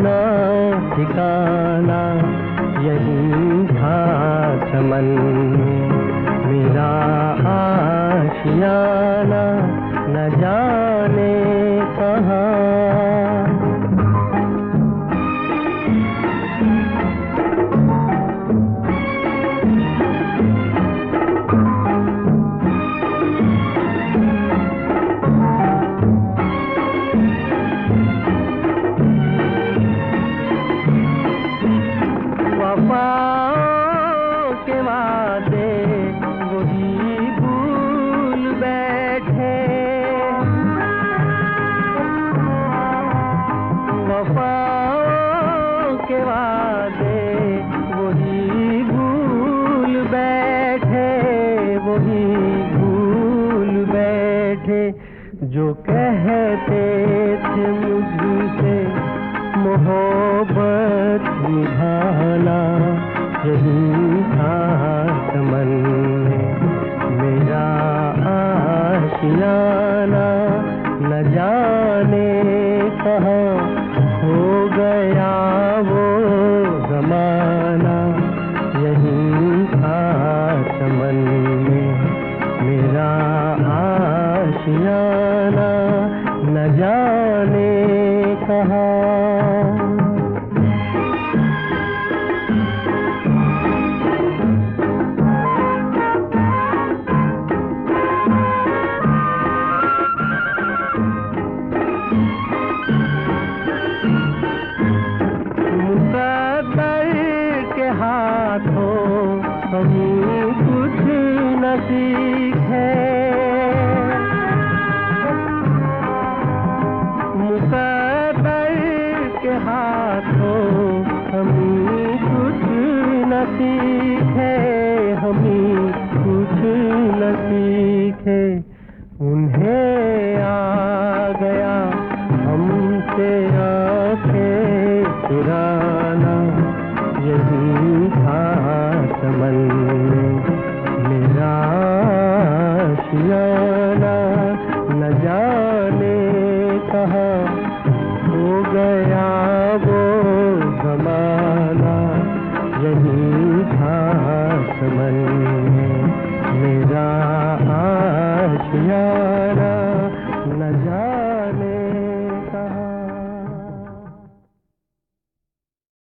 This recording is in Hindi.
ठिकाना यही था चमन में मेरा आशियाना न जाने कहाँ। वफाओं के वादे वही भूल बैठे, वफाओं के वादे वही भूल बैठे, वही भूल बैठे। जो कहते थे मुझसे मोहब्बत निभाना यही था चमन में मेरा आशियाना न जाने कहाँ हो गया वो ज़माना यही था चमन में मेरा आशियाना न जाने कहाँ। हाथों हम कुछ न सीखे, मुक़द्दर के हाथों हम कुछ न सीखे, हम कुछ न सीखे। उन्हें आ गया हमसे आंखें चुरा